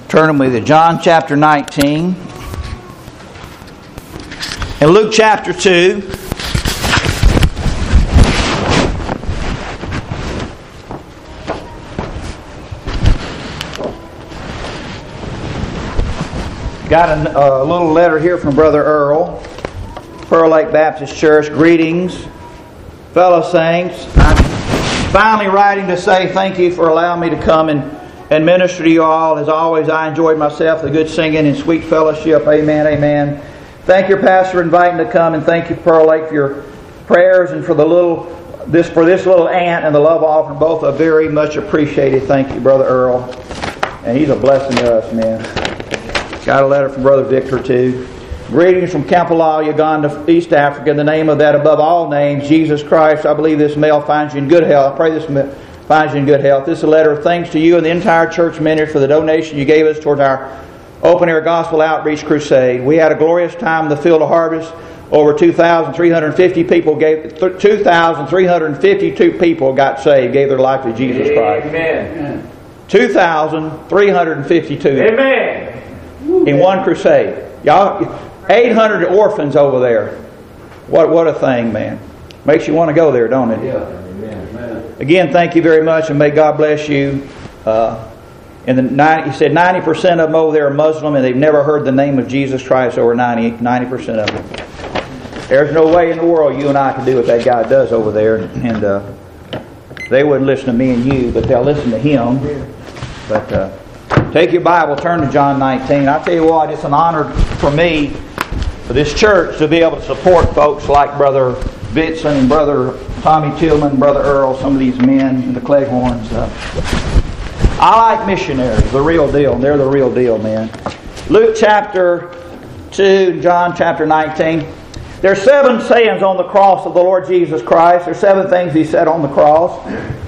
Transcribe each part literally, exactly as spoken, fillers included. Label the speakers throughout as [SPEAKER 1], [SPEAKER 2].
[SPEAKER 1] Turn with me to John chapter nineteen and Luke chapter two. Got a, a little letter here from Brother Earl, Pearl Lake Baptist Church. Greetings, fellow saints. I'm finally writing to say thank you for allowing me to come and, and minister to you all. As always, I enjoyed myself, the good singing and sweet fellowship. Amen, amen. Thank your pastor for inviting me to come, and thank you, Pearl Lake, for your prayers and for the little this for this little aunt and the love offering. Both are very much appreciated. Thank you, Brother Earl. And he's a blessing to us, man. Got a letter from Brother Victor, too. Greetings from Kampala, Uganda, East Africa. In the name of that above all names, Jesus Christ, I believe this mail finds you in good health. I pray this mail finds you in good health. This is a letter of thanks to you and the entire church ministry for the donation you gave us towards our open-air gospel outreach crusade. We had a glorious time in the field of harvest. Over two thousand three hundred fifty people gave, two thousand three hundred fifty-two people got saved, gave their life to Jesus Christ.
[SPEAKER 2] Amen.
[SPEAKER 1] two thousand three hundred fifty-two.
[SPEAKER 2] Amen.
[SPEAKER 1] In one crusade. Y'all, eight hundred orphans over there. What what a thing, man. Makes you want to go there, don't it?
[SPEAKER 2] Yeah. Amen.
[SPEAKER 1] Again, thank you very much, and may God bless you. Uh, and the ninety, he said ninety percent of them over there are Muslim, and they've never heard the name of Jesus Christ. Over ninety percent of them. There's no way in the world you and I can do what that guy does over there, and uh, they wouldn't listen to me and you, but they'll listen to him. But uh, take your Bible, turn to John nineteen. I tell you what, it's an honor for me, for this church, to be able to support folks like Brother Bitson and Brother Tommy Tillman, Brother Earl, some of these men, and the Cleghorns. Uh, I like missionaries, the real deal. They're the real deal, man. Luke chapter two, John chapter nineteen. There's seven sayings on the cross of the Lord Jesus Christ. There's seven things He said on the cross.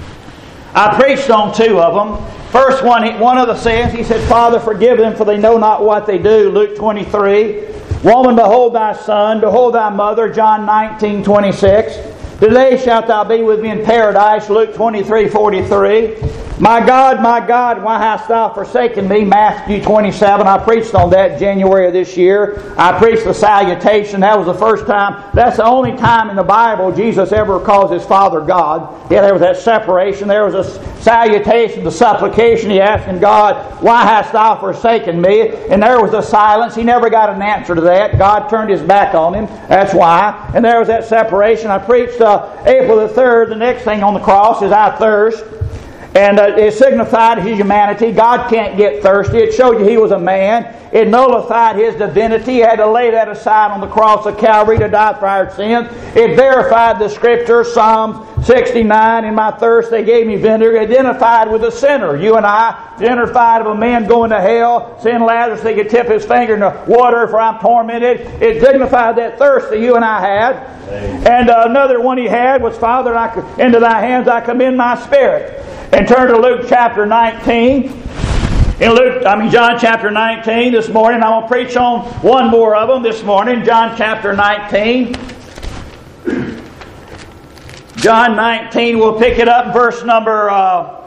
[SPEAKER 1] I preached on two of them. First one, one of the sayings, He said, Father, forgive them, for they know not what they do. Luke twenty-three. Woman, behold thy son, behold thy mother. John nineteen twenty-six. Today shalt thou be with me in paradise. Luke twenty-three forty-three. My God, my God, why hast thou forsaken me? Matthew twenty-seven. I preached on that January of this year. I preached the salutation. That was the first time. That's the only time in the Bible Jesus ever calls His Father God. Yeah, there was that separation. There was a salutation, the supplication. He asking God, why hast thou forsaken me? And there was a silence. He never got an answer to that. God turned His back on him. That's why. And there was that separation. I preached uh, April the third. The next thing on the cross is I thirst. And uh, it signified His humanity. God can't get thirsty. It showed you He was a man. It nullified His divinity. He had to lay that aside on the cross of Calvary to die for our sins. It verified the Scripture, Psalm sixty-nine, in my thirst they gave me vinegar. It identified with a sinner. You and I, identified of a man going to hell. Saying Lazarus, they could tip his finger in the water for I'm tormented. It dignified that thirst that you and I had. Amen. And uh, another one He had was, Father, I, into Thy hands I commend my spirit. And turn to Luke chapter nineteen. In Luke, I mean John chapter nineteen this morning. I'm going to preach on one more of them this morning. John chapter nineteen. John nineteen, we'll pick it up verse number... Uh,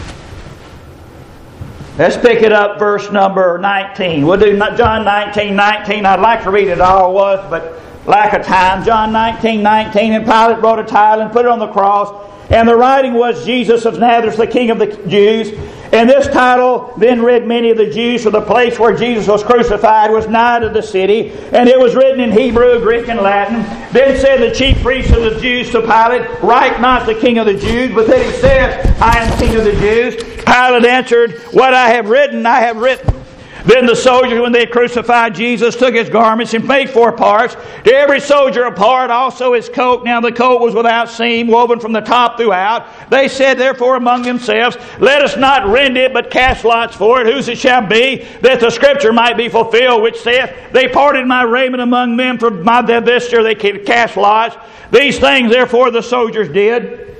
[SPEAKER 1] let's pick it up verse number nineteen. We'll do John nineteen nineteen. I'd like to read it all was, but lack of time. John nineteen nineteen. And Pilate wrote a title and put it on the cross. And the writing was, Jesus of Nazareth, the King of the Jews. And this title then read many of the Jews, for the place where Jesus was crucified was nigh to the city. And it was written in Hebrew, Greek, and Latin. Then said the chief priests of the Jews to Pilate, Write not the King of the Jews, but that he said, I am King of the Jews. Pilate answered, What I have written, I have written. Then the soldiers, when they had crucified Jesus, took His garments and made four parts. To every soldier a part, also his coat. Now the coat was without seam, woven from the top throughout. They said therefore among themselves, Let us not rend it, but cast lots for it, whose it shall be, that the Scripture might be fulfilled, which saith, They parted my raiment among them, for my vesture they cast lots. These things therefore the soldiers did.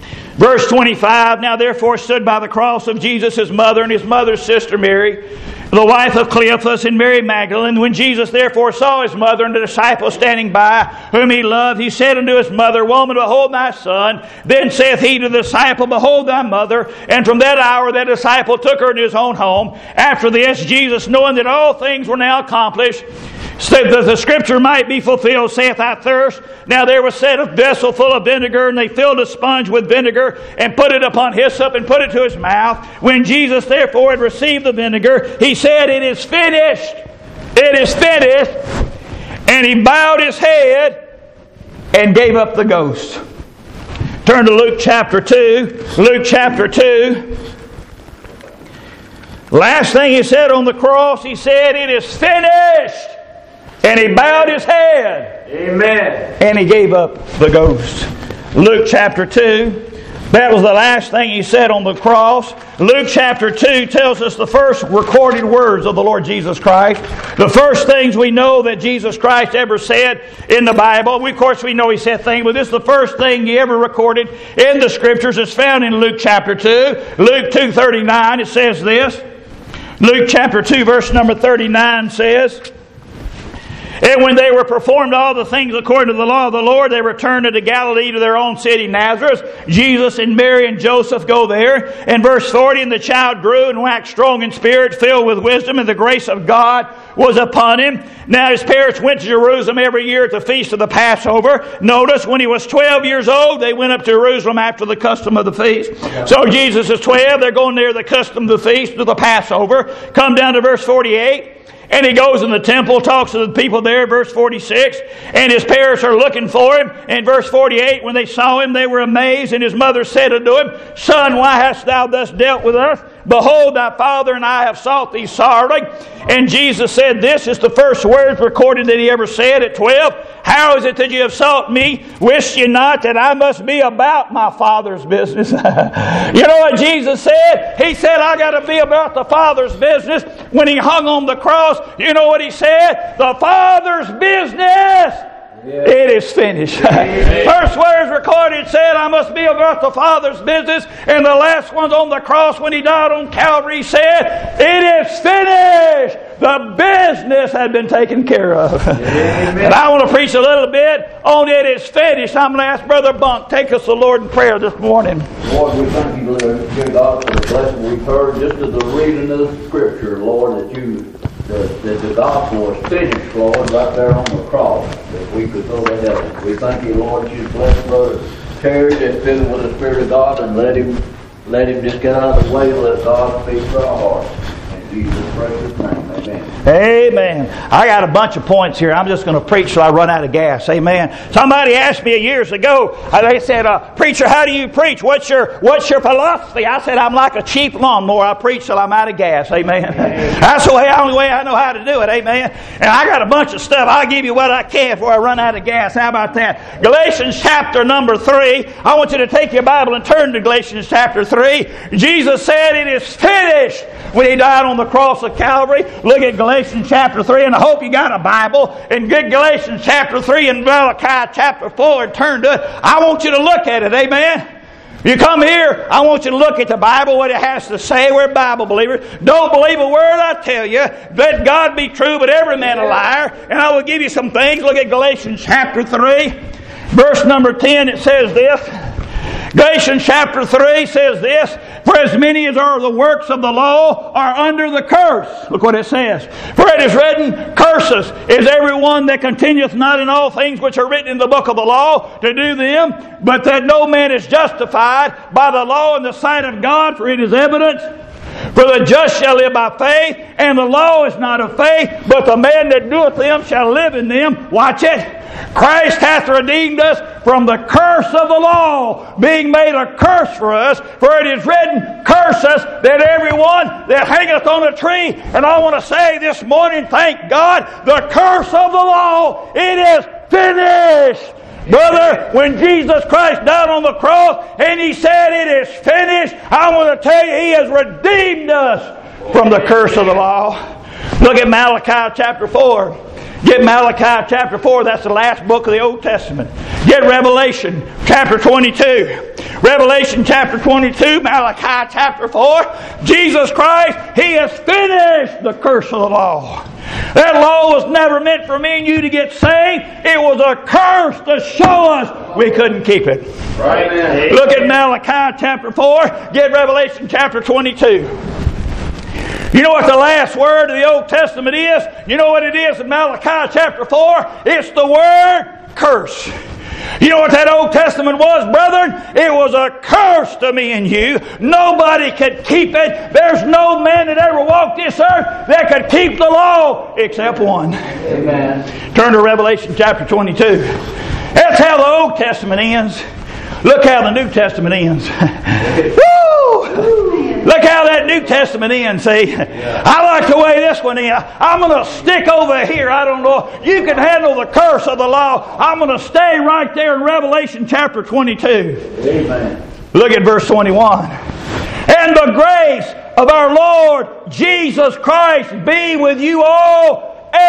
[SPEAKER 1] Verse twenty-five, Now therefore stood by the cross of Jesus His mother and His mother's sister Mary, the wife of Cleophas, and Mary Magdalene. When Jesus therefore saw his mother and the disciple standing by, whom he loved, he said unto his mother, Woman, behold thy son. Then saith he to the disciple, Behold thy mother. And from that hour that disciple took her into his own home. After this, Jesus, knowing that all things were now accomplished, said that the scripture might be fulfilled, saith, I thirst. Now there was set a vessel full of vinegar, and they filled a sponge with vinegar, and put it upon hyssop, and put it to his mouth. When Jesus therefore had received the vinegar, he said, It is finished. It is finished. And he bowed his head and gave up the ghost. Turn to Luke chapter two. Luke chapter two. Last thing he said on the cross, he said, It is finished. And he bowed his head.
[SPEAKER 2] Amen.
[SPEAKER 1] And he gave up the ghost. Luke chapter two. That was the last thing he said on the cross. Luke chapter two tells us the first recorded words of the Lord Jesus Christ. The first things we know that Jesus Christ ever said in the Bible. We, of course, we know he said things, but this is the first thing he ever recorded in the Scriptures. It's found in Luke chapter two. Luke two thirty-nine, it says this. Luke chapter two, verse number thirty-nine says, And when they were performed all the things according to the law of the Lord, they returned into Galilee to their own city, Nazareth. Jesus and Mary and Joseph go there. And verse forty, And the child grew and waxed strong in spirit, filled with wisdom, and the grace of God was upon him. Now his parents went to Jerusalem every year at the feast of the Passover. Notice, when he was twelve years old, they went up to Jerusalem after the custom of the feast. Yeah. So Jesus is twelve. They're going near the custom of the feast of the Passover. Come down to verse forty-eight. And he goes in the temple, talks to the people there, verse forty-six. And his parents are looking for him. And verse forty-eight, when they saw him, they were amazed. And his mother said unto him, Son, why hast thou thus dealt with us? Behold, thy father and I have sought thee sorely. And Jesus said, This is the first words recorded that he ever said at twelve. How is it that you have sought me? Wist ye not that I must be about my Father's business? You know what Jesus said? He said, I got to be about the Father's business. When he hung on the cross, you know what he said? The Father's business. Yeah. It is finished. First words recorded said, I must be about the Father's business. And the last ones on the cross when he died on Calvary said, It is finished. The business had been taken care of. And I want to preach a little bit on It is finished. I'm going to ask Brother Bunk, take us the Lord in prayer this morning.
[SPEAKER 2] Lord, we thank you, Lord, dear God, for the blessing we've heard just of the reading of the Scripture, Lord, that you That the, the gospel was finished, Lord, right there on the cross, that we could go to heaven. We thank you, Lord, that you bless Brother Terry, that fill him with the Spirit of God, and let him let him just get out of the way and let God speak to our hearts. In Jesus' precious name, amen.
[SPEAKER 1] Amen. I got a bunch of points here. I'm just going to preach till I run out of gas. Amen. Somebody asked me years ago, they said, uh, Preacher, how do you preach? What's your what's your philosophy? I said, I'm like a cheap lawnmower. I preach till I'm out of gas. Amen. Amen. That's the way, only way I know how to do it. Amen. And I got a bunch of stuff. I'll give you what I can before I run out of gas. How about that? Galatians chapter number three. I want you to take your Bible and turn to Galatians chapter three. Jesus said, It is finished, when he died on the cross of Calvary. Look at Galatians chapter three, and I hope you got a Bible. And get Galatians chapter three and Malachi chapter four and turn to it. I want you to look at it. Amen. You come here, I want you to look at the Bible, what it has to say. We're Bible believers. Don't believe a word I tell you. Let God be true, but every man a liar. And I will give you some things. Look at Galatians chapter three. Verse number ten, it says this. Galatians chapter three says this, For as many as are the works of the law are under the curse. Look what it says. For it is written, Curses is everyone that continueth not in all things which are written in the book of the law to do them, but that no man is justified by the law in the sight of God, for it is evident. For the just shall live by faith, and the law is not of faith, but the man that doeth them shall live in them. Watch it. Christ hath redeemed us from the curse of the law, being made a curse for us. For it is written, Curse us that everyone that hangeth on a tree. And I want to say this morning, thank God, the curse of the law, it is finished. Brother, when Jesus Christ died on the cross and He said it is finished, I want to tell you He has redeemed us from the curse of the law. Look at Malachi chapter four. Get Malachi chapter four. That's the last book of the Old Testament. Get Revelation chapter twenty-two. Revelation chapter twenty-two, Malachi chapter four. Jesus Christ, He has finished finished the curse of the law. That law was never meant for me and you to get saved. It was a curse to show us we couldn't keep it.
[SPEAKER 2] Right.
[SPEAKER 1] Look at Malachi chapter four. Get Revelation chapter twenty-two. You know what the last word of the Old Testament is? You know what it is in Malachi chapter four? It's the word curse. You know what that Old Testament was, brethren? It was a curse to me and you. Nobody could keep it. There's no man that ever walked this earth that could keep the law except one.
[SPEAKER 2] Amen.
[SPEAKER 1] Turn to Revelation chapter twenty-two. That's how the Old Testament ends. Look how the New Testament ends. Woo! Look how that New Testament ends, see? Yeah. I like the way this one ends. I'm going to stick over here. I don't know. You can handle the curse of the law. I'm going to stay right there in Revelation chapter twenty-two.
[SPEAKER 2] Amen. Look
[SPEAKER 1] at verse twenty-one. And the grace of our Lord Jesus Christ be with you all.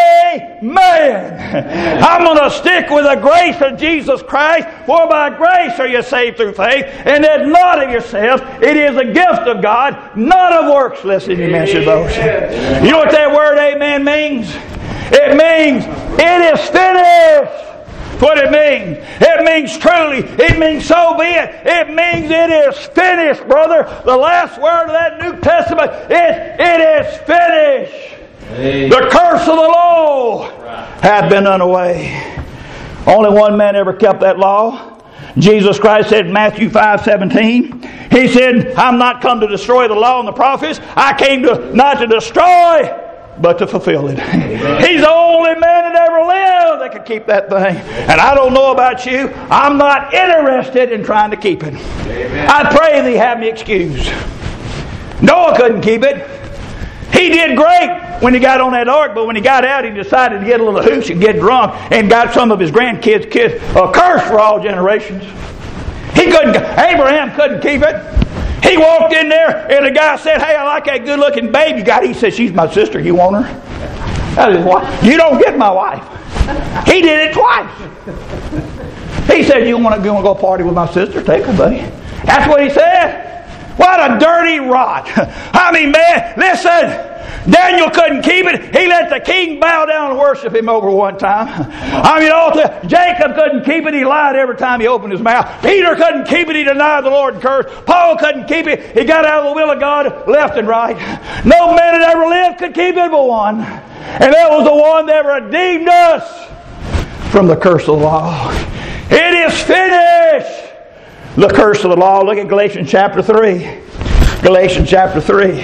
[SPEAKER 1] Amen. I'm going to stick with the grace of Jesus Christ. For by grace are you saved through faith, and that not of yourselves. It is a gift of God, not of works, lest any man should boast. You know what that word amen means? It means it is finished. That's what it means. It means truly. It means so be it. It means it is finished, brother. The last word of that New Testament is it is finished. Amen. The curse of the law hath been done away. Only one man ever kept that law. Jesus Christ said in Matthew five seventeen, He said, I'm not come to destroy the law and the prophets. I came to not to destroy, but to fulfill it. Amen. He's the only man that ever lived that could keep that thing. And I don't know about you. I'm not interested in trying to keep it. Amen. I pray that He have me excused. Noah couldn't keep it. He did great when he got on that ark, but when he got out, he decided to get a little hooch and get drunk and got some of his grandkids kids a curse for all generations. He couldn't. Abraham couldn't keep it. He walked in there and the guy said, hey, I like that good-looking babe you got. He said, she's my sister. You want her? That is why. You don't get my wife. He did it twice. He said, you want to go party with my sister? Take her, buddy. That's what he said. What a dirty rot. I mean, man, listen. Daniel couldn't keep it. He let the king bow down and worship him over one time. I mean, all the, Jacob couldn't keep it. He lied every time he opened his mouth. Peter couldn't keep it. He denied the Lord and cursed. Paul couldn't keep it. He got out of the will of God left and right. No man that ever lived could keep it but one. And that was the one that redeemed us from the curse of the law. It is finished. The curse of the law. Look at Galatians chapter three. Galatians chapter three.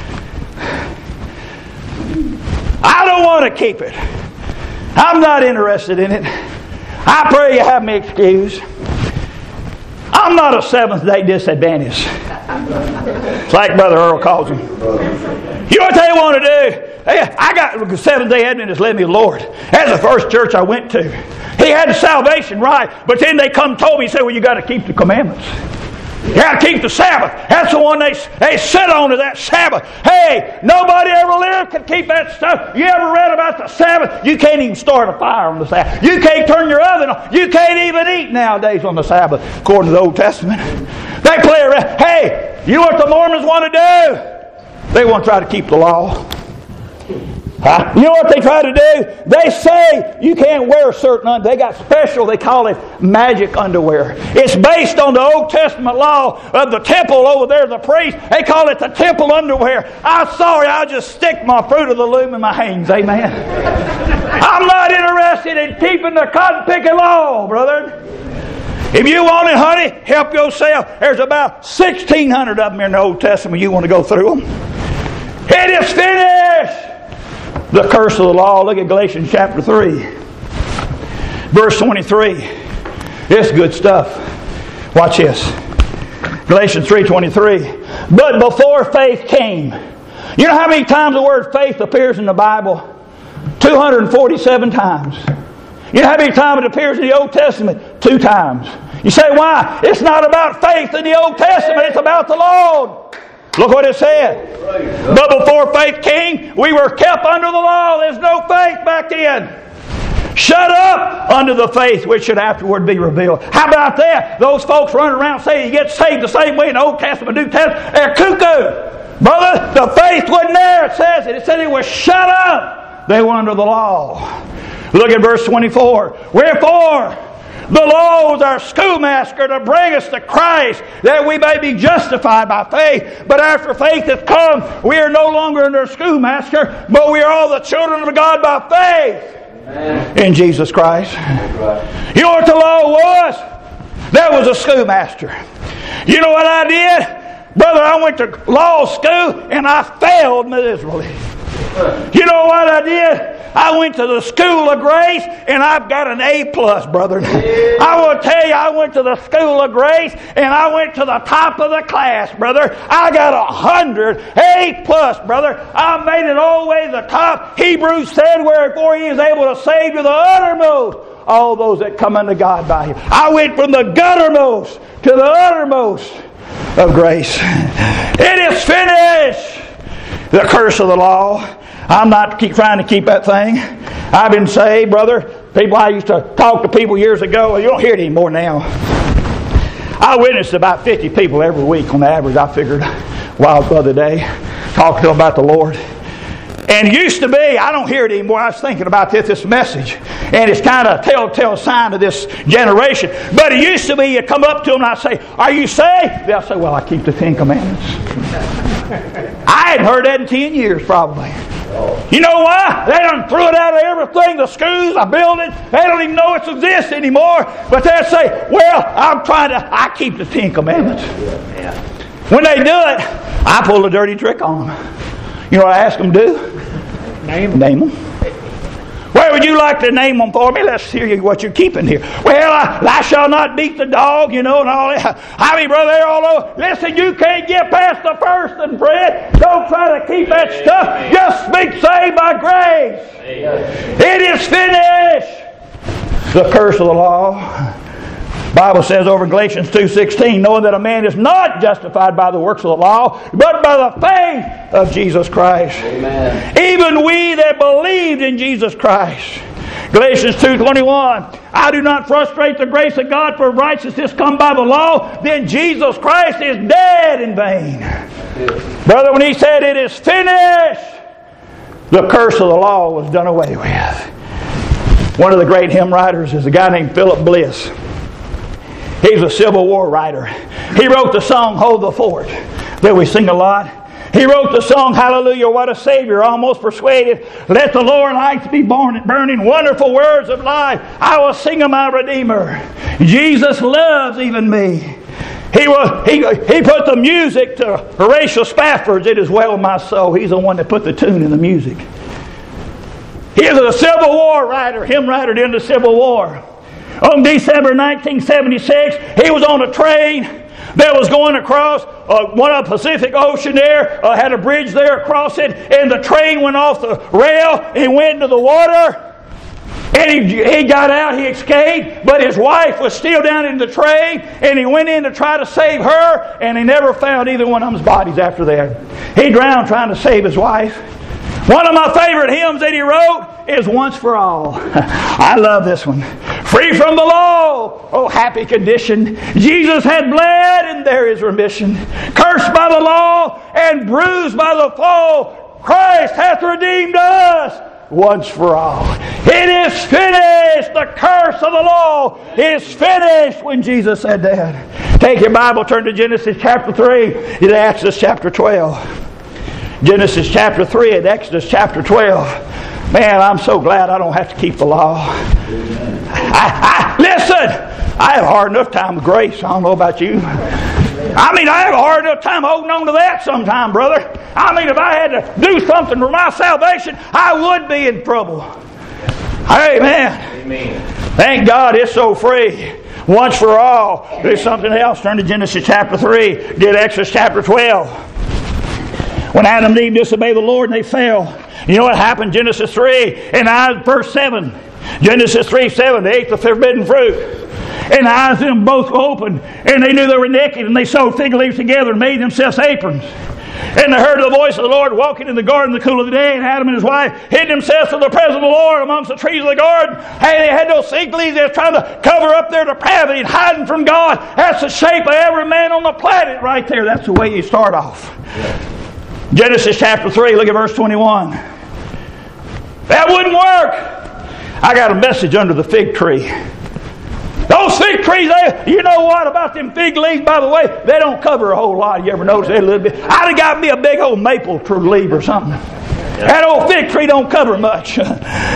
[SPEAKER 1] I don't want to keep it. I'm not interested in it. I pray you have me excused. I'm not a Seventh-day disadvantaged. It's like Brother Earl calls him. You know what they want to do? Hey, I got Seventh-day Adventists led me to the Lord. That's the first church I went to. He had salvation right, but then they come and told me, he said, well, you got to keep the commandments. You got to keep the Sabbath. That's the one they they sit on to that Sabbath. Hey, nobody ever lived could keep that stuff. You ever read about the Sabbath? You can't even start a fire on the Sabbath. You can't turn your oven on. You can't even eat nowadays on the Sabbath, according to the Old Testament. They play around. Hey, you know what the Mormons want to do? They want to try to keep the law. Huh? You know what they try to do? They say you can't wear certain underwear. They got special, they call it magic underwear. It's based on the Old Testament law of the temple over there, the priest. They call it the temple underwear. I'm sorry, I'll just stick my fruit of the loom in my hands. Amen. I'm not interested in keeping the cotton picking law, brother. If you want it, honey, help yourself. There's about sixteen hundred of them in the Old Testament. You want to go through them? It is finished. The curse of the law. Look at Galatians chapter three. Verse twenty-three. This is good stuff. Watch this. Galatians three twenty-three. But before faith came. You know how many times the word faith appears in the Bible? two hundred forty-seven times. You know how many times it appears in the Old Testament? Two times. You say, why? It's not about faith in the Old Testament. It's about the Lord. Look what it said. But before faith came, we were kept under the law. There's no faith back then. Shut up under the faith which should afterward be revealed. How about that? Those folks running around saying you get saved the same way in the Old Testament, New Testament. They're cuckoo. Brother, the faith wasn't there. It says it. It said it was shut up. They were under the law. Look at verse twenty-four. Wherefore, the law was our schoolmaster to bring us to Christ, that we may be justified by faith. But after faith hath come, we are no longer under a schoolmaster, but we are all the children of God by faith. Amen. In Jesus Christ. Right. You know what the law was? That was a schoolmaster. You know what I did? Brother, I went to law school and I failed miserably. You know what I did? I went to the school of grace and I've got an A plus, brother. I will tell you, I went to the school of grace and I went to the top of the class, brother. I got a hundred A plus, brother. I made it all the way to the top. Hebrews said, wherefore he is able to save to the uttermost all those that come unto God by him. I went from the guttermost to the uttermost of grace. It is finished. The curse of the law. I'm not keep trying to keep that thing. I've been saved, brother. People, I used to talk to people years ago. You don't hear it anymore now. I witnessed about fifty people every week on average, I figured, while the other day, talking to them about the Lord. And it used to be, I don't hear it anymore. I was thinking about this, this message. And it's kind of a telltale sign of this generation. But it used to be, you'd come up to them and I'd say, are you saved? They'll say, well, I keep the Ten Commandments. I hadn't heard that in ten years probably. You know why? They done threw it out of everything, the schools, the buildings. They don't even know it exists anymore. But they'll say, well, I'm trying to, I keep the Ten Commandments. When they do it, I pull a dirty trick on them. You know what I ask them to do? Name them. Name them. Where would you like to name them for me? Let's hear what you're keeping here. Well, I, I shall not beat the dog, you know, and all that. I mean, brother, they're all over. Listen, you can't get past the first and Fred. Don't try to keep that stuff. Just speak saved by grace. It is finished. The curse of the law. The Bible says over in Galatians two sixteen, knowing that a man is not justified by the works of the law, but by the faith of Jesus Christ. Amen. Even we that believed in Jesus Christ. Galatians two twenty-one, I do not frustrate the grace of God, for righteousness come by the law, then Jesus Christ is dead in vain. Yes. Brother, when he said it is finished, the curse of the law was done away with. One of the great hymn writers is a guy named Philip Bliss. He's a Civil War writer. He wrote the song, Hold the Fort, that we sing a lot. He wrote the song, Hallelujah, What a Savior, almost persuaded. Let the Lord lights be born, burning, wonderful words of life. I will sing of my Redeemer. Jesus loves even me. He was, he, he put the music to Horatio Spafford's It Is Well With My Soul. He's the one that put the tune in the music. He is a Civil War writer, hymn writer during the Civil War. On December nineteen seventy-six, he was on a train that was going across uh, one of the Pacific Ocean there, uh, had a bridge there across it, and the train went off the rail and went into the water. And he, he got out, he escaped, but his wife was still down in the train, and he went in to try to save her, and he never found either one of them's bodies after that. He drowned trying to save his wife. One of my favorite hymns that he wrote is Once for All. I love this one. Free from the law, oh happy condition. Jesus had bled and there is remission. Cursed by the law and bruised by the fall, Christ hath redeemed us once for all. It is finished. The curse of the law is finished when Jesus said that. Take your Bible, turn to Genesis chapter three, to Exodus chapter twelve. Genesis chapter three and Exodus chapter twelve. Man, I'm so glad I don't have to keep the law. I, I, listen, I have a hard enough time with grace. I don't know about you. I mean, I have a hard enough time holding on to that sometime, brother. I mean, if I had to do something for my salvation, I would be in trouble. Amen. Amen. Thank God it's so free. Once for all. There's something else. Turn to Genesis chapter three. Get Exodus chapter twelve. When Adam and Eve disobeyed the Lord and they fell. You know what happened? Genesis three and I, verse seven. Genesis three seven, they ate the forbidden fruit. And the eyes of them both opened, and they knew they were naked, and they sewed fig leaves together and made themselves aprons. And they heard the voice of the Lord walking in the garden in the cool of the day, and Adam and his wife hid themselves from the presence of the Lord amongst the trees of the garden. Hey, they had those fig leaves. They were trying to cover up their depravity and hiding from God. That's the shape of every man on the planet right there. That's the way you start off. Genesis chapter three, look at verse twenty-one. That wouldn't work. I got a message under the fig tree. Those fig trees, they, you know what about them fig leaves, by the way? They don't cover a whole lot. You ever notice that a little bit? I'd have got me a big old maple tree leaf or something. That old fig tree don't cover much. But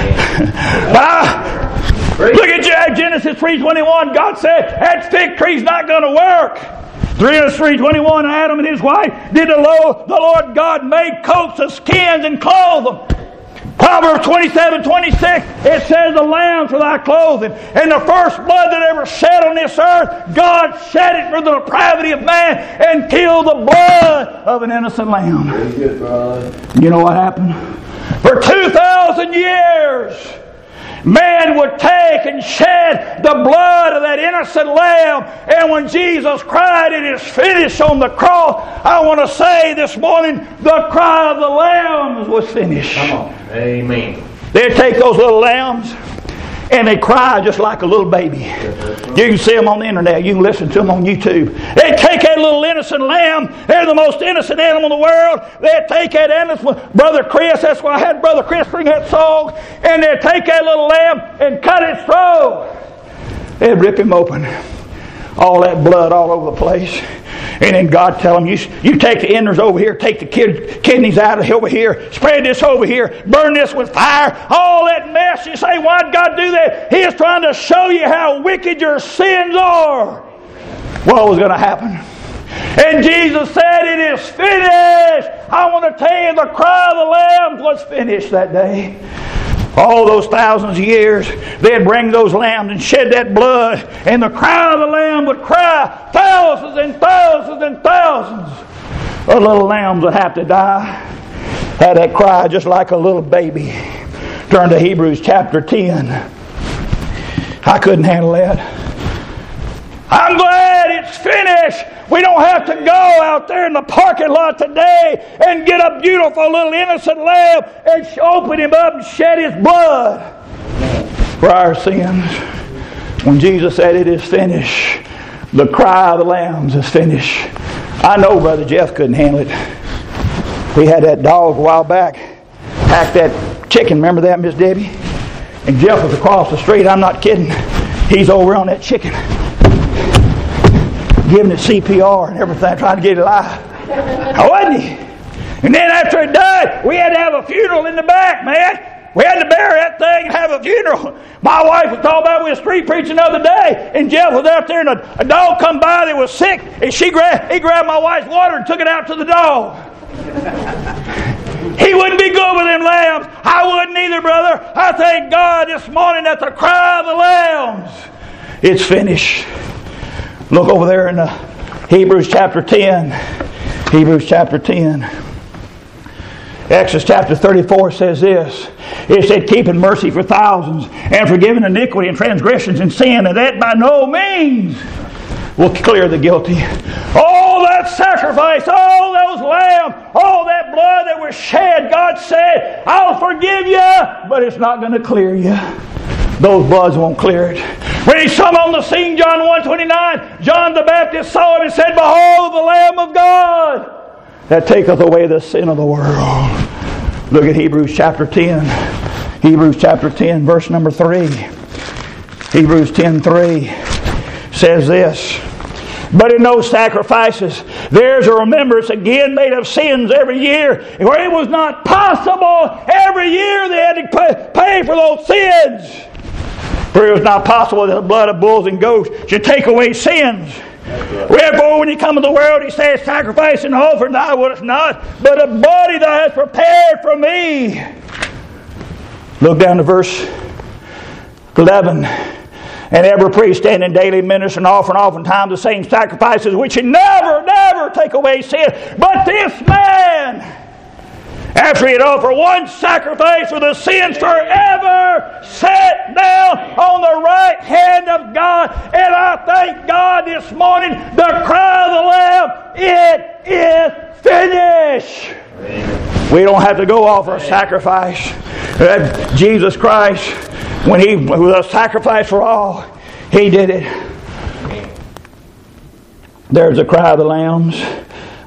[SPEAKER 1] I, look at Genesis three twenty-one. God said, that fig tree's not going to work. Genesis three twenty-one, Adam and his wife did the Lord, the Lord God made coats of skins and clothed them. Proverbs twenty-seven twenty-six, it says, the lamb for thy clothing. And the first blood that ever shed on this earth, God shed it for the depravity of man and killed the blood of an innocent lamb. You know what happened? For two thousand years, man would take and shed the blood of that innocent lamb. And when Jesus cried, it is finished on the cross, I want to say this morning, the cry of the lambs was finished.
[SPEAKER 3] Come on. Amen.
[SPEAKER 1] They'd take those little lambs and they cry just like a little baby. You can see them on the internet. You can listen to them on YouTube. They'd take that little innocent lamb. They're the most innocent animal in the world. They'd take that innocent, Brother Chris, that's why I had Brother Chris bring that song. And they'd take that little lamb and cut its throat. They'd rip him open. All that blood all over the place. And then God tell them, you, you take the innards over here, take the kid, kidneys out of over here, spread this over here, burn this with fire, all that mess. You say, why'd God do that? He is trying to show you how wicked your sins are. What was going to happen? And Jesus said, it is finished. I want to tell you, the cry of the lambs was finished that day. All those thousands of years, they'd bring those lambs and shed that blood, and the cry of the lamb would cry. Thousands and thousands and thousands of little lambs would have to die. Had that cry just like a little baby. Turn to Hebrews chapter ten. I couldn't handle that. I'm glad it's finished. We don't have to go out there in the parking lot today and get a beautiful little innocent lamb and open him up and shed his blood for our sins. When Jesus said it is finished, the cry of the lambs is finished. I know Brother Jeff couldn't handle it. We had that dog a while back, hacked that chicken. Remember that, Miss Debbie? And Jeff was across the street. I'm not kidding. He's over on that chicken, giving it C P R and everything, trying to get it alive. Wasn't he? And then after it died, we had to have a funeral in the back, man. We had to bury that thing and have a funeral. My wife was talking about, we were street preaching the other day, and Jeff was out there, and a, a dog come by that was sick, and she grabbed, he grabbed my wife's water and took it out to the dog. He wouldn't be good with them lambs. I wouldn't either, brother. I thank God this morning that the cry of the lambs, it's finished. Look over there in the Hebrews chapter ten. Hebrews chapter ten. Exodus chapter thirty-four says this. It said, keeping mercy for thousands and forgiving iniquity and transgressions and sin, and that by no means will clear the guilty. All that sacrifice, all those lambs, all that blood that was shed, God said, I'll forgive you, but it's not going to clear you. Those bloods won't clear it. When he come on the scene, John one twenty-nine, John the Baptist saw him and said, behold, the Lamb of God that taketh away the sin of the world. Look at Hebrews chapter ten. Hebrews chapter ten, verse number three. Hebrews ten three says this. But in those sacrifices, there's a remembrance again made of sins every year. Where it was not possible, every year they had to pay for those sins. For it was not possible that the blood of bulls and goats should take away sins. Wherefore, when you come into the world, he says, sacrifice and offering thou wouldest not, but a body thou hast prepared for me. Look down to verse eleven. And every priest standing daily ministering, offering oftentimes the same sacrifices, which should never, never take away sin. But this man, after he had offered one sacrifice for the sins forever, sat down on the right hand of God. And I thank God this morning, the cry of the Lamb, it is finished. Amen. We don't have to go offer a sacrifice. Uh, Jesus Christ, when He was a sacrifice for all, He did it. There's the cry of the lambs.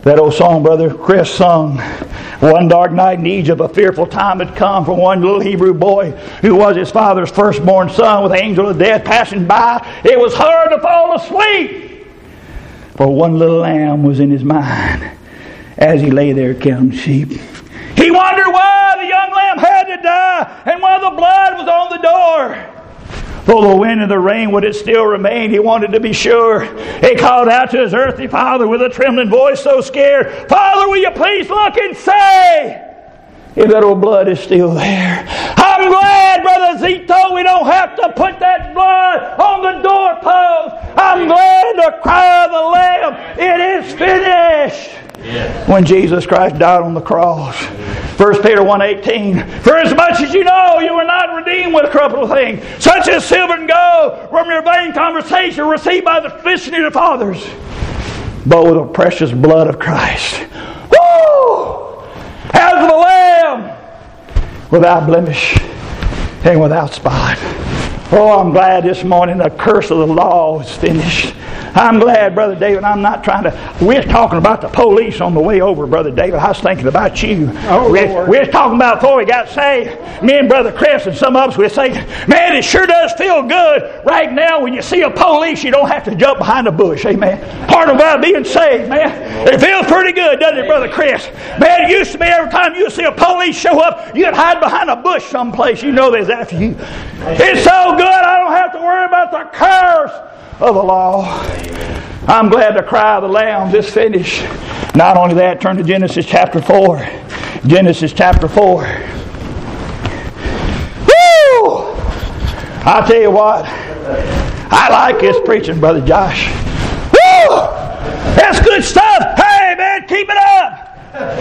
[SPEAKER 1] That old song Brother Chris sung, one dark night in Egypt, a fearful time had come for one little Hebrew boy who was his father's firstborn son, with the angel of death passing by. It was hard to fall asleep, for one little lamb was in his mind as he lay there counting sheep. He wondered why the young lamb had to die and why the blood was on the door. Though the wind and the rain would it still remain, he wanted to be sure. He called out to his earthly father with a trembling voice, so scared, "Father, will you please look and say if that old blood is still there?" I'm glad, Brother Zito, we don't have to put that blood on the doorpost. I'm glad the cry of the Lamb, it is finished. Yes. When Jesus Christ died on the cross. First Peter one eighteen, for as much as you know you were not redeemed with corruptible things, such as silver and gold, from your vain conversation received by the listening to fathers, but with the precious blood of Christ. Woo! As the Lamb, without blemish and without spot. Oh, I'm glad this morning the curse of the law is finished. I'm glad, Brother David, I'm not trying to... We're talking about the police on the way over, Brother David. I was thinking about you. Oh, we're, we're talking about before we got saved. Me and Brother Chris and some of us, we say, man, it sure does feel good right now when you see a police, you don't have to jump behind a bush. Amen. Part about being saved, man. It feels pretty good, doesn't it, Brother Chris? Man, it used to be every time you see a police show up, you'd hide behind a bush someplace. You know they's after you. It's so good, I don't have to worry about the curse of the law. I'm glad the cry of the lambs is finished. Not only that, turn to Genesis chapter four. Genesis chapter four. Woo! I'll tell you what, I like this preaching, Brother Josh. Woo! That's good stuff. Hey, man, keep it up.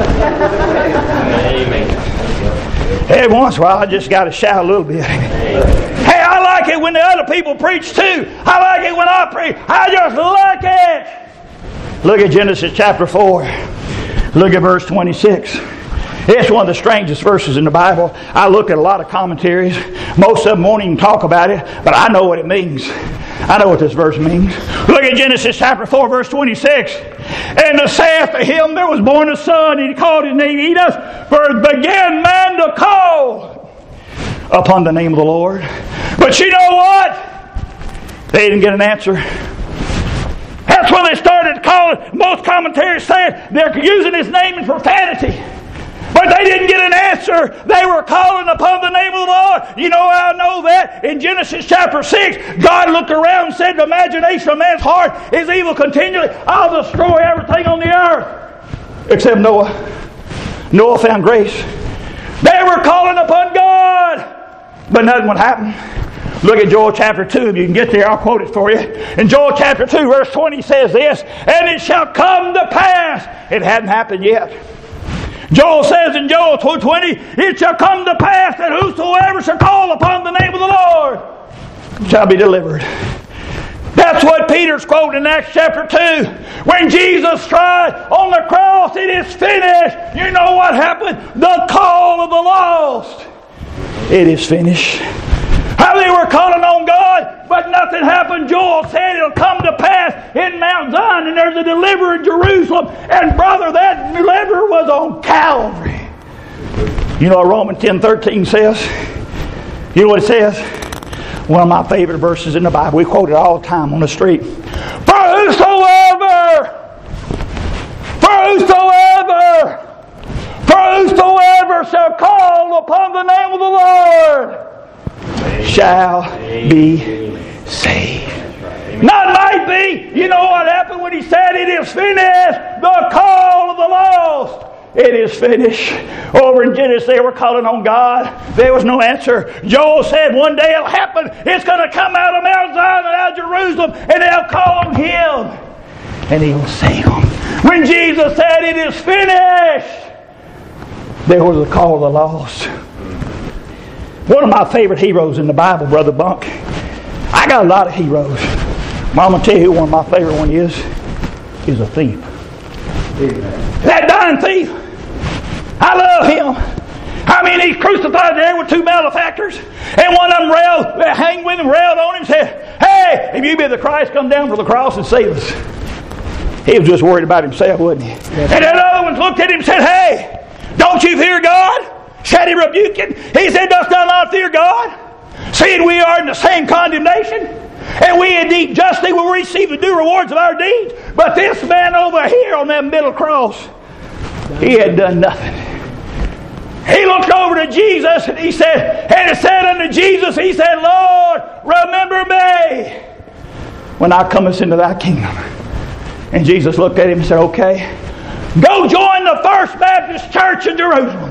[SPEAKER 1] Amen. Every once in a while, I just got to shout a little bit. Hey, I like it when the other people preach too. I like it when I preach. I just like it. Look at Genesis chapter four. Look at verse twenty-six. It's one of the strangest verses in the Bible. I look at a lot of commentaries. Most of them won't even talk about it, but I know what it means. I know what this verse means. Look at Genesis chapter four, verse twenty-six. And the saith to him there was born a son, and he called his name Enos, for it began man to call upon the name of the Lord. But you know what? They didn't get an answer. That's when they started calling. Most commentaries say they're using his name in profanity. But they didn't get an answer. They were calling upon the name of the Lord. You know how I know that? In Genesis chapter six, God looked around and said, the imagination of man's heart is evil continually. I'll destroy everything on the earth. Except Noah. Noah found grace. They were calling upon God, but nothing would happen. Look at Joel chapter two. If you can get there, I'll quote it for you. In Joel chapter two, verse twenty says this, and it shall come to pass. It hadn't happened yet. Joel says in Joel two twenty, it shall come to pass that whosoever shall call upon the name of the Lord shall be delivered. That's what Peter's quoting in Acts chapter two. When Jesus cried on the cross, it is finished. You know what happened? The call of the lost. It is finished. How they were calling on God, but nothing happened. Joel said it'll come to pass in Mount Zion, and there's a deliverer in Jerusalem. And brother, that deliverer was on Calvary. You know what Romans ten thirteen says? You know what it says? One of my favorite verses in the Bible. We quote it all the time on the street. For whosoever, for whosoever, for whosoever shall call upon the name of the Lord shall be saved. Not might be. You know what happened when he said it is finished? The call of the lost. It is finished. Over in Genesis, they were calling on God. There was no answer. Joel said one day it'll happen. It's going to come out of Mount Zion and out of Jerusalem, and they'll call on Him, and He will save them. When Jesus said it is finished, there was a call of the lost. One of my favorite heroes in the Bible, Brother Bunk. I got a lot of heroes. But I'm going to tell you who one of my favorite one is. Is a thief. Amen. That dying thief. I love him. I mean, he's crucified there with two malefactors. And one of them railed, hanged with him, railed on him and said, hey, if you be the Christ, come down from the cross and save us. He was just worried about himself, wasn't he? And then other ones looked at him and said, hey, don't you fear God? Shall he rebuke him? He said, dost thou not fear God? Seeing we are in the same condemnation, and we indeed justly will receive the due rewards of our deeds. But this man over here on that middle cross, he had done nothing. He looked over to Jesus and he said, and it said unto Jesus, he said, Lord, remember me when thou comest into thy kingdom. And Jesus looked at him and said, okay, go join the First Baptist Church in Jerusalem.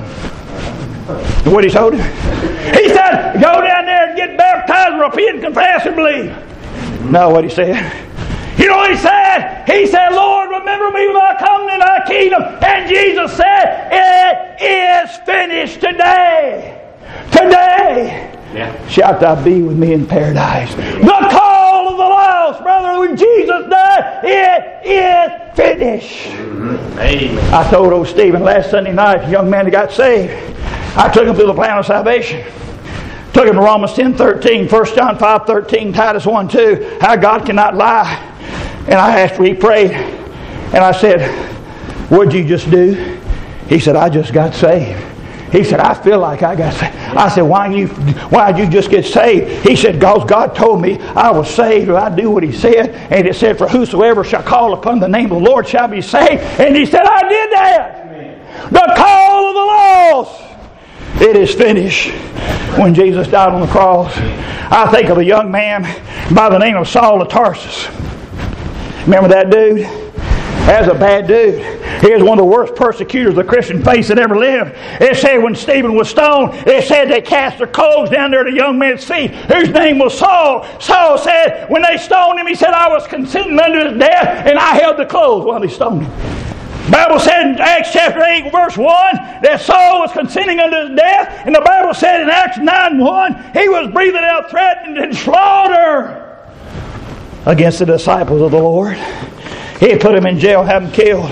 [SPEAKER 1] And what he told him? He said, go down there and get baptized, repent, confess, and believe. No, what he said? You know what he said? He said, Lord, remember me when I come into thy kingdom. And Jesus said, it is finished today. Today. Yeah. Shalt thou be with me in paradise. The call of the lost, brother, when Jesus died, it is finished. Mm-hmm. Amen. I told old Stephen last Sunday night, a young man that got saved, I took him through the plan of salvation. Took him to Romans ten thirteen, First John five thirteen, Titus one two, how God cannot lie. And I asked him, he prayed, and I said, what'd you just do? He said, I just got saved. He said, I feel like I got saved. I said, why you, why did you just get saved? He said, because God told me I was saved if I do what He said. And it said, for whosoever shall call upon the name of the Lord shall be saved. And he said, I did that. Amen. The call of the lost. It is finished. When Jesus died on the cross, I think of a young man by the name of Saul of Tarsus. Remember that dude? That's a bad dude. He was one of the worst persecutors the Christian faith that ever lived. It said when Stephen was stoned, it said they cast their clothes down there at a young man's feet, whose name was Saul. Saul said, when they stoned him, he said, I was consenting unto his death, and I held the clothes while they stoned him. The Bible said in Acts chapter eight, verse one, that Saul was consenting unto his death, and the Bible said in Acts nine one, he was breathing out threatening and slaughter against the disciples of the Lord. He put him in jail, had him killed.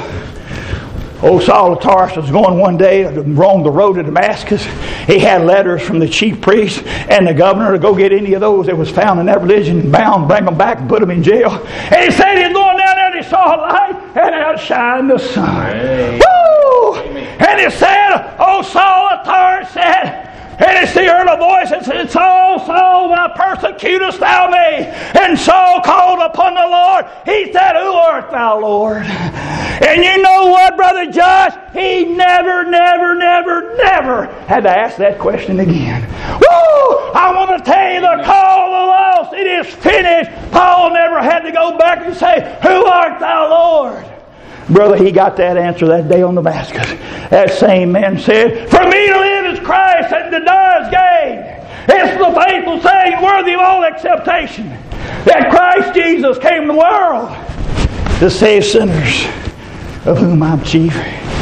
[SPEAKER 1] Old Saul of Tarsus was going one day along the road to Damascus. He had letters from the chief priest and the governor to go get any of those that was found in that religion, bound, bring them back and put them in jail. And he said he was going down there and he saw a light and outshined the sun. Hey. Woo! Amen. And he said, old Saul of Tarsus said, and he heard a voice that said, Saul, Saul, why persecutest thou me? And Saul called upon the Lord. He said, who art thou, Lord? And you know what, Brother Josh? He never, never, never, never had to ask that question again. Woo! I want to tell you the call of the lost. It is finished. Paul never had to go back and say, who art thou, Lord? Brother, he got that answer that day on Damascus. That same man said, for me to live is Christ and to die is gain. It's the faithful saying, worthy of all acceptation, that Christ Jesus came to the world to save sinners, of whom I'm chief.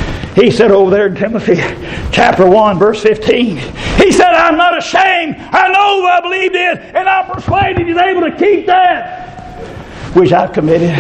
[SPEAKER 1] He said over there in Timothy chapter one, verse fifteen, he said, I'm not ashamed. I know what I believed in, and I'm persuaded He's able to keep that which I've committed.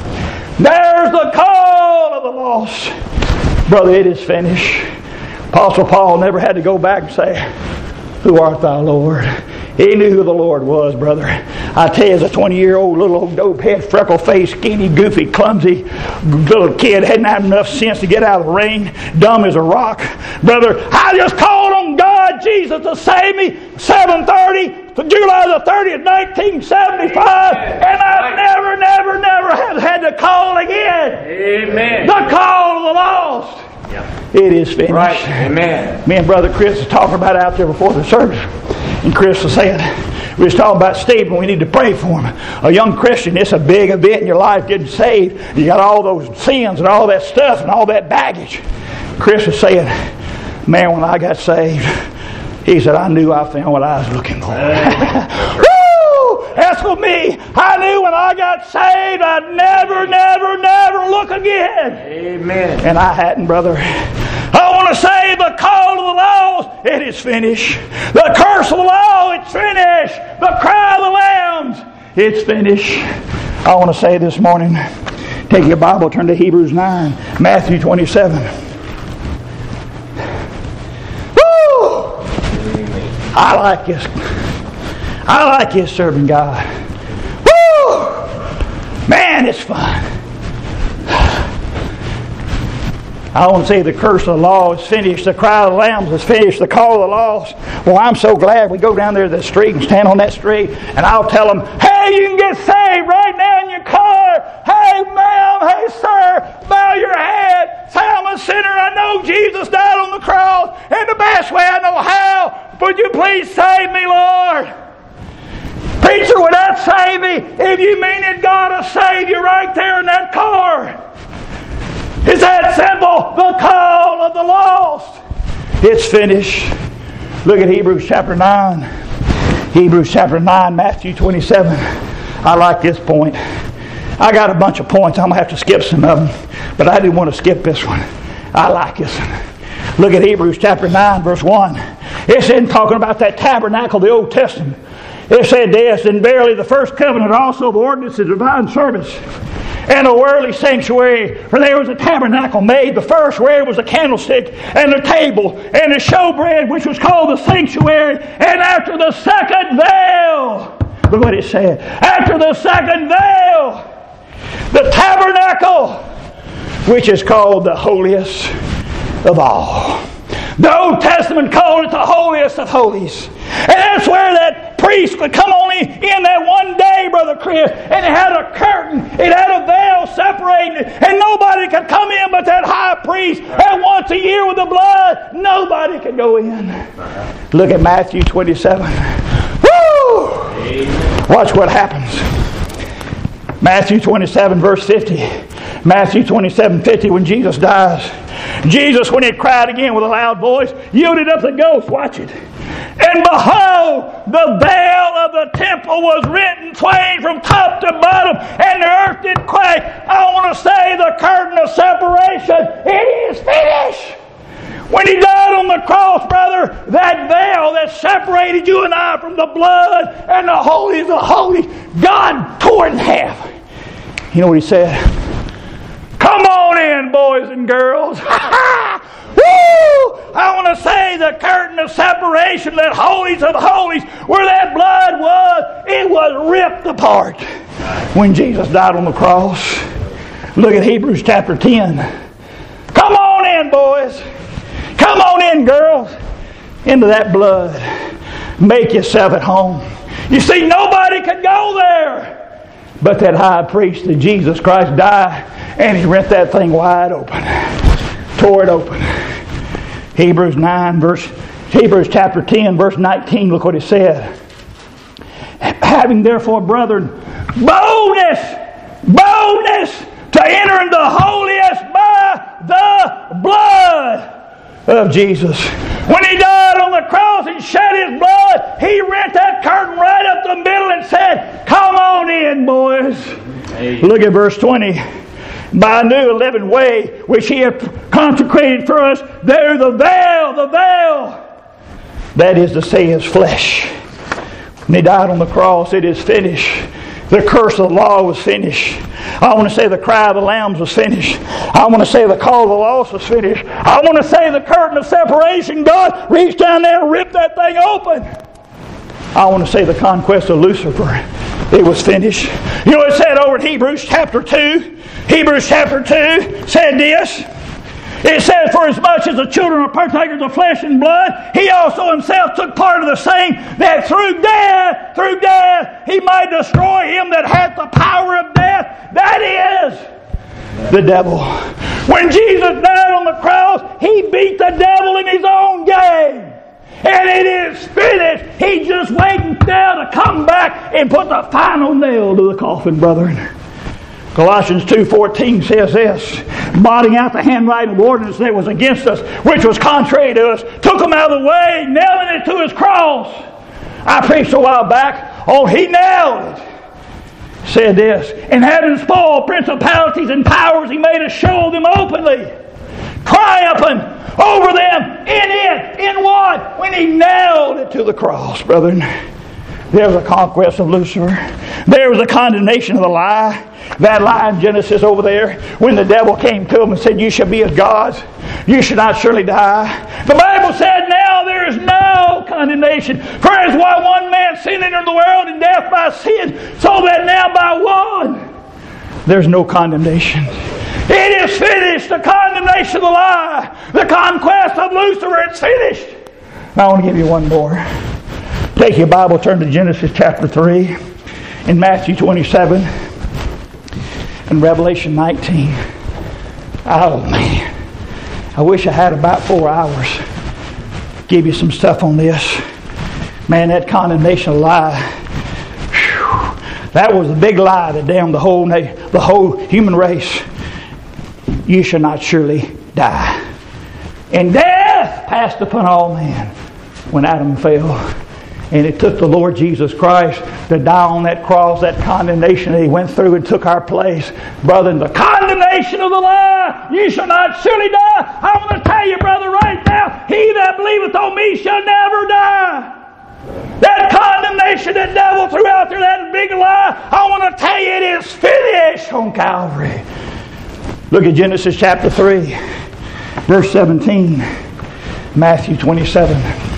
[SPEAKER 1] There's the call of the lost. Brother, it is finished. Apostle Paul never had to go back and say, who art thou, Lord? He knew who the Lord was, brother. I tell you, as a twenty-year-old little old dope-head, freckle-faced, skinny, goofy, clumsy little kid, hadn't had enough sense to get out of the rain, dumb as a rock. Brother, I just called on God, Jesus, to save me, seven thirty, July the thirtieth, nineteen seventy-five, and I've never, never, never have had to call again. Amen. The call of the lost. Yep. It is finished. Right. Amen. Me and Brother Chris was talking about it out there before the service. And Chris was saying, we was talking about Stephen, we need to pray for him. A young Christian, it's a big event in your life, getting saved. You got all those sins and all that stuff and all that baggage. Chris was saying, man, when I got saved, he said, I knew I found what I was looking for. Woo! That's for me. I knew when I got saved, I'd never, never, never look again. Amen. And I hadn't, brother. I want to say the call of the lost, it is finished. The curse of the law, it's finished. The cry of the lambs, it's finished. I want to say this morning, take your Bible, turn to Hebrews nine, Matthew twenty-seven. Woo! I like this. I like this serving God. Woo! Man, it's fun. I want to say the curse of the law is finished. The cry of the lambs is finished. The call of the lost. Well, I'm so glad we go down there to the street and stand on that street, and I'll tell them, hey, you can get saved right now in your car. Hey, ma'am, hey, sir, bow your head. Say, I'm a sinner. I know Jesus died on the cross, and the best way I know how, would you please save me, Lord? Preacher, would that save me? If you mean it, God will save you right there in that car. It's that simple. The call of the lost. It's finished. Look at Hebrews chapter nine. Hebrews chapter nine, Matthew twenty-seven. I like this point. I got a bunch of points. I'm going to have to skip some of them. But I didn't want to skip this one. I like this one. Look at Hebrews chapter nine, verse one. It's in talking about that tabernacle of the Old Testament. It said this, and verily the first covenant also of ordinance is divine service, and a worldly sanctuary, for there was a tabernacle made, the first where was a candlestick, and a table, and a showbread, which was called the sanctuary, and after the second veil, look what it said, after the second veil, the tabernacle, which is called the holiest of all. The Old Testament called it the holiest of holies. And that's where that priest could come only in that one day, Brother Chris. And it had a curtain. It had a veil separating it. And nobody could come in but that high priest. And once a year with the blood, nobody could go in. Look at Matthew twenty-seven. Woo! Watch what happens. Matthew twenty-seven, verse fifty. Matthew twenty-seven, fifty, when Jesus dies. Jesus, when he cried again with a loud voice, yielded up the ghost. Watch it. And behold, the veil of the temple was rent in twain from top to bottom, and the earth did quake. I want to say the curtain of separation, it is finished. When he died on the cross, brother, that veil that separated you and I from the blood and the holies of holies, God tore it in half. You know what he said? Come on in, boys and girls. Woo! I want to say the curtain of separation, that holies of holies, where that blood was, it was ripped apart when Jesus died on the cross. Look at Hebrews chapter ten. Come on in, boys. Come on in, girls. Into that blood. Make yourself at home. You see, nobody could go there but that high priest that Jesus Christ died, and he rent that thing wide open. Tore it open. Hebrews nine, verse Hebrews chapter ten, verse nineteen, look what it said. Having therefore, brethren, boldness, boldness to enter into the holiest by the blood of Jesus. When he died on the cross and shed his blood, he rent that curtain right up the middle and said, come on in, boys. Hey. Look at verse twenty. By a new living way, which he hath consecrated for us, there the veil, the veil, that is to say his flesh. When he died on the cross, it is finished. The curse of the law was finished. I want to say the cry of the lambs was finished. I want to say the call of the lost was finished. I want to say the curtain of separation, God reached down there and ripped that thing open. I want to say the conquest of Lucifer, it was finished. You know what it said over in Hebrews chapter two? Hebrews chapter two said this. It says, for as much as the children are partakers of flesh and blood, he also himself took part of the same, that through death, through death, he might destroy him that hath the power of death. That is the devil. When Jesus died on the cross, he beat the devil in his own game. And it is finished. He's just waiting now to come back and put the final nail to the coffin, brethren. Colossians two fourteen says this, blotting out the handwriting of ordinance that was against us, which was contrary to us, took him out of the way, nailing it to his cross. I preached a while back, oh, he nailed it. Said this, and having spoiled principalities and powers, he made a show of them openly, triumphing over them in it. In what? When he nailed it to the cross, brethren. There was a conquest of Lucifer. There was a condemnation of the lie. That lie in Genesis over there, when the devil came to him and said, you shall be as gods. You shall not surely die. The Bible said, now there is no condemnation. For as why one man sin entered the world, and death by sin, so that now by one there's no condemnation. It is finished. The condemnation of the lie. The conquest of Lucifer. It's finished. Now I want to give you one more. Take your Bible, turn to Genesis chapter three, in Matthew twenty-seven, and Revelation nineteen. Oh man, I wish I had about four hours. Give you some stuff on this. Man, that condemnation of lie. Whew, that was the big lie that damned the whole na- the whole human race. You shall not surely die. And death passed upon all men when Adam fell. And it took the Lord Jesus Christ to die on that cross, that condemnation that He went through and took our place. Brother, in the condemnation of the lie, you shall not surely die. I want to tell you, brother, right now, he that believeth on me shall never die. That condemnation that devil threw out there, that big lie, I want to tell you, it is finished on Calvary. Look at Genesis chapter three, verse seventeen, Matthew twenty-seven.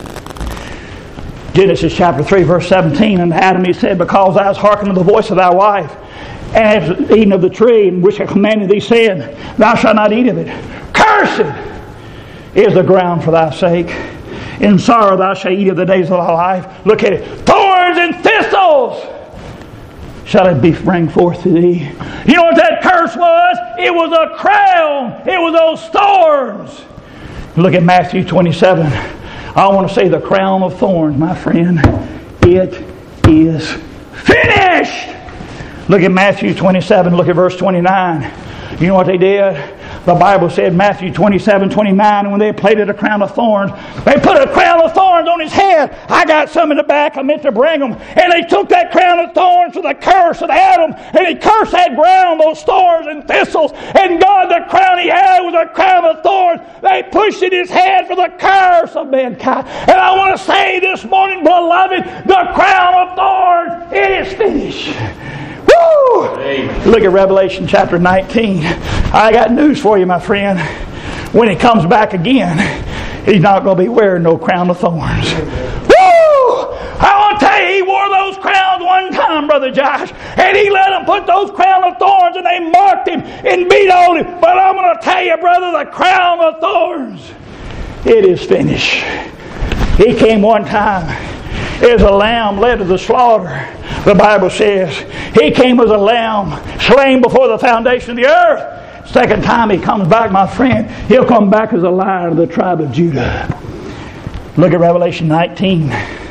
[SPEAKER 1] Genesis chapter three, verse seventeen, and Adam he said, because thou hast hearkened to the voice of thy wife, and hast eaten of the tree in which I commanded thee, saying, thou shalt not eat of it. Cursed is the ground for thy sake. In sorrow thou shalt eat of the days of thy life. Look at it. Thorns and thistles shall it be bring forth to thee. You know what that curse was? It was a crown. It was those thorns. Look at Matthew twenty-seven. I want to say the crown of thorns, my friend. It is finished. Look at Matthew twenty-seven. Look at verse twenty-nine. You know what they did? The Bible said, Matthew twenty-seven, twenty-nine, and when they plaited a crown of thorns, they put a crown of thorns on his head. I got some in the back. I meant to bring them. And they took that crown of thorns to the curse of Adam, and he cursed that ground, those thorns and thistles. And God, the crown he had was a crown of thorns. They pushed in his head for the curse of mankind. And I want to say this morning, beloved, the crown of thorns, it is finished. Woo! Amen. Look at Revelation chapter nineteen. I got news for you, my friend. When he comes back again, he's not going to be wearing no crown of thorns. Woo! I want to tell you, he wore those crowns one time, Brother Josh, and he let them put those crown of thorns, and they mocked him and beat on him. But I'm going to tell you, brother, the crown of thorns, it is finished. He came one time as a lamb led to the slaughter. The Bible says he came as a lamb slain before the foundation of the earth. Second time he comes back, my friend, he'll come back as a lion of the tribe of Judah. Look at Revelation nineteen,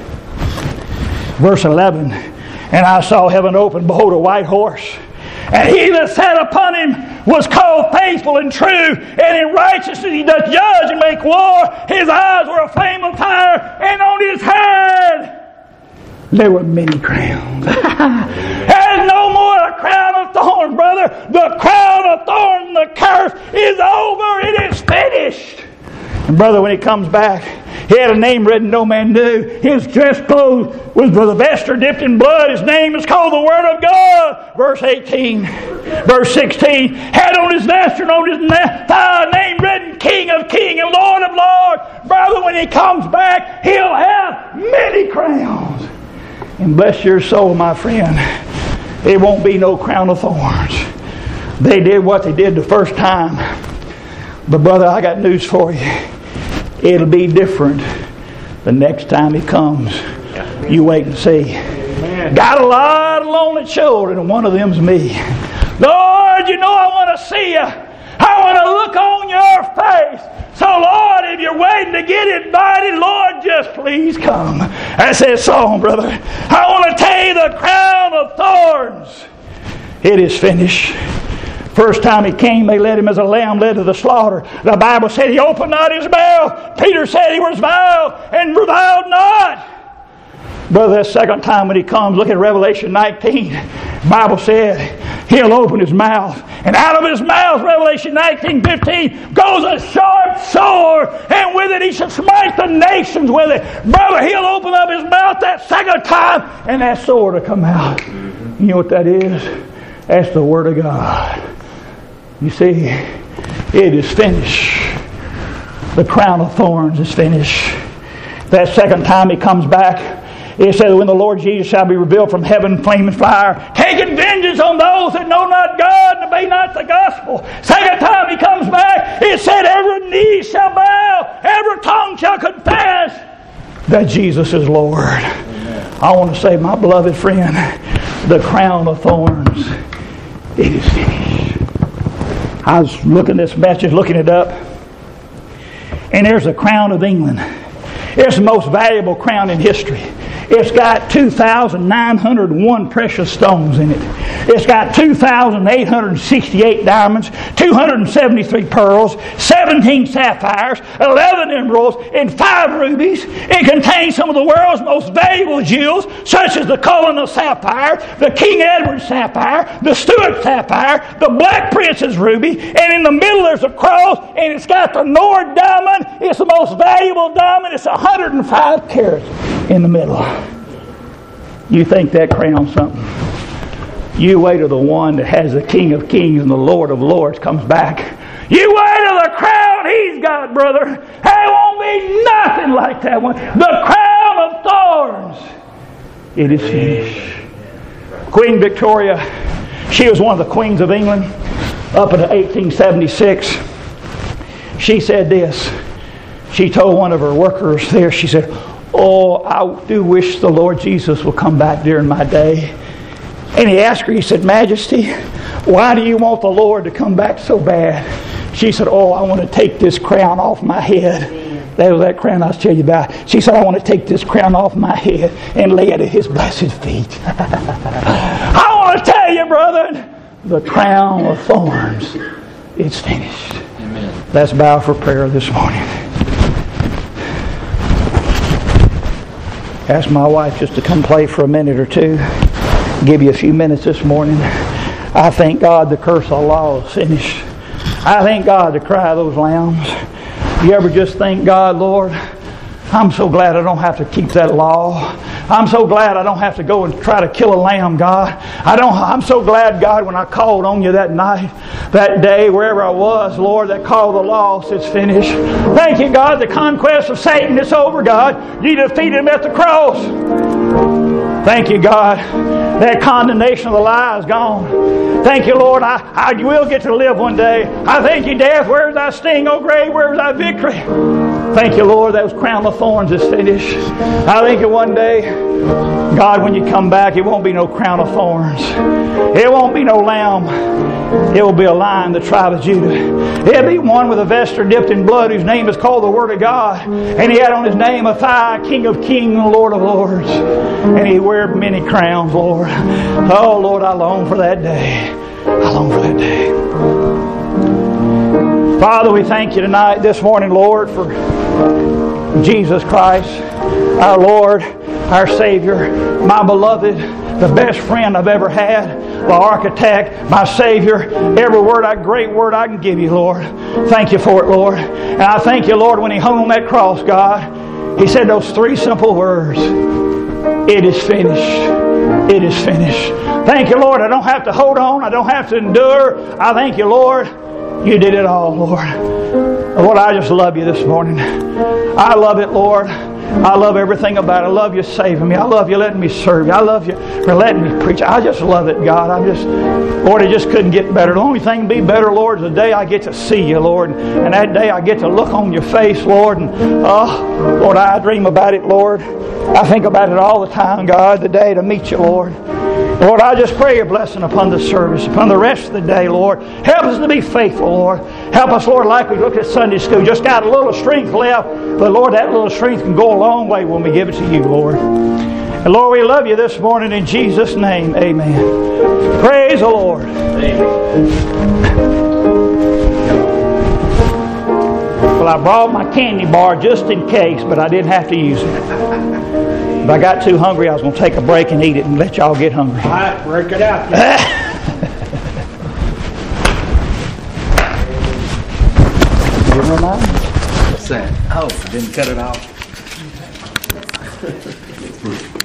[SPEAKER 1] verse eleven. And I saw heaven open, behold, a white horse. And he that sat upon him was called faithful and true, and in righteousness he doth judge and make war. His eyes were a flame of fire, and on his head there were many crowns. There's no more a crown of thorns, brother. The crown of thorns and the curse is over. It is finished. And brother, when he comes back, he had a name written no man knew. His dress clothes was with a vesture dipped in blood. His name is called the Word of God. Verse eighteen. Verse sixteen. Had on his vesture and on his thigh name written King of Kings and Lord of Lords. Brother, when he comes back, he'll have many crowns. And bless your soul, my friend, it won't be no crown of thorns. They did what they did the first time. But brother, I got news for you. It'll be different the next time he comes. You wait and see. Amen. Got a lot of lonely children, and one of them's me. Lord, you know I want to see you. I want to look on your face. So, Lord, if you're waiting to get invited, Lord, just please come. That's that song, brother. I want to tell you the crown of thorns. It is finished. First time he came, they led him as a lamb led to the slaughter. The Bible said he opened not his mouth. Peter said he was vile and reviled not. Brother, that second time when he comes, look at Revelation nineteen. The Bible said he'll open his mouth. And out of his mouth, Revelation nineteen fifteen, goes a sharp sword. And with it he shall smite the nations with it. Brother, he'll open up his mouth that second time, and that sword will come out. You know what that is? That's the Word of God. You see, it is finished. The crown of thorns is finished. That second time he comes back, it says, when the Lord Jesus shall be revealed from heaven, flaming fire, taking vengeance on those that know not God. The obey not the gospel. Second time he comes back, it said every knee shall bow, every tongue shall confess that Jesus is Lord. Amen. I want to say, my beloved friend, the crown of thorns, it is finished. I was looking at this message, looking it up, and there's the crown of England. It's the most valuable crown in history. It's got two thousand nine hundred one precious stones in it. It's got two thousand eight hundred sixty-eight diamonds, two hundred seventy-three pearls, seventeen sapphires, eleven emeralds, and five rubies. It contains some of the world's most valuable jewels, such as the Cullinan sapphire, the King Edward sapphire, the Stuart sapphire, the Black Prince's ruby, and in the middle there's a cross, and it's got the Nord diamond. It's the most valuable diamond. It's one hundred five carats in the middle. You think that crown's something? You wait till the one that has the King of Kings and the Lord of Lords comes back. You wait till the crown he's got, brother. There won't be nothing like that one. The crown of thorns. It is finished. Queen Victoria, she was one of the queens of England up in eighteen seventy-six. She said this. She told one of her workers there, she said, "Oh, I do wish the Lord Jesus will come back during my day." And he asked her, he said, "Majesty, why do you want the Lord to come back so bad?" She said, "Oh, I want to take this crown off my head." That was that crown I was telling you about. She said, "I want to take this crown off my head and lay it at His blessed feet." I want to tell you, brother, the crown of thorns, it's finished. Amen. Let's bow for prayer this morning. Ask my wife just to come play for a minute or two. Give you a few minutes this morning. I thank God the curse of law is finished. I thank God the cry of those lambs. You ever just thank God, Lord, I'm so glad I don't have to keep that law. I'm so glad I don't have to go and try to kill a lamb, God. I don't. I'm so glad, God, when I called on you that night, that day, wherever I was, Lord, that call of the lost is finished. Thank you, God, the conquest of Satan is over, God. You defeated him at the cross. Thank you, God. That condemnation of the lie is gone. Thank you, Lord. I, I will get to live one day. I thank you, death. Where is thy sting, O grave? Where is thy victory? Thank you, Lord. That was crown of thorns is finished. I think that one day, God, when you come back, it won't be no crown of thorns. It won't be no lamb. It will be a lion, the tribe of Judah. It'll be one with a vesture dipped in blood whose name is called the Word of God. And he had on his name a thigh, King of Kings and Lord of Lords. And he wore many crowns, Lord. Oh, Lord, I long for that day. I long for that day. Father, we thank you tonight, this morning, Lord, for Jesus Christ, our Lord, our Savior, my beloved, the best friend I've ever had, the architect, my Savior, every word, I great word I can give you, Lord. Thank you for it, Lord. And I thank you, Lord, when He hung on that cross, God, He said those three simple words, "It is finished. It is finished." Thank you, Lord. I don't have to hold on. I don't have to endure. I thank you, Lord. You did it all, Lord. Lord, I just love you this morning. I love it, Lord. I love everything about it. I love you saving me. I love you letting me serve you. I love you for letting me preach. I just love it, God. I just, Lord, it just couldn't get better. The only thing be better, Lord, is the day I get to see you, Lord. And that day I get to look on your face, Lord. And, oh, Lord, I dream about it, Lord. I think about it all the time, God, the day to meet you, Lord. Lord, I just pray your blessing upon the service, upon the rest of the day, Lord. Help us to be faithful, Lord. Help us, Lord, like we looked at Sunday school. Just got a little strength left, but Lord, that little strength can go a long way when we give it to you, Lord. And Lord, we love you this morning in Jesus' name. Amen. Praise the Lord. Amen. Well, I brought my candy bar just in case, but I didn't have to use it. If I got too hungry, I was going to take a break and eat it and let y'all get hungry.
[SPEAKER 3] All right, break it out.
[SPEAKER 1] You know mine?
[SPEAKER 3] What's that? Oh, didn't cut it off.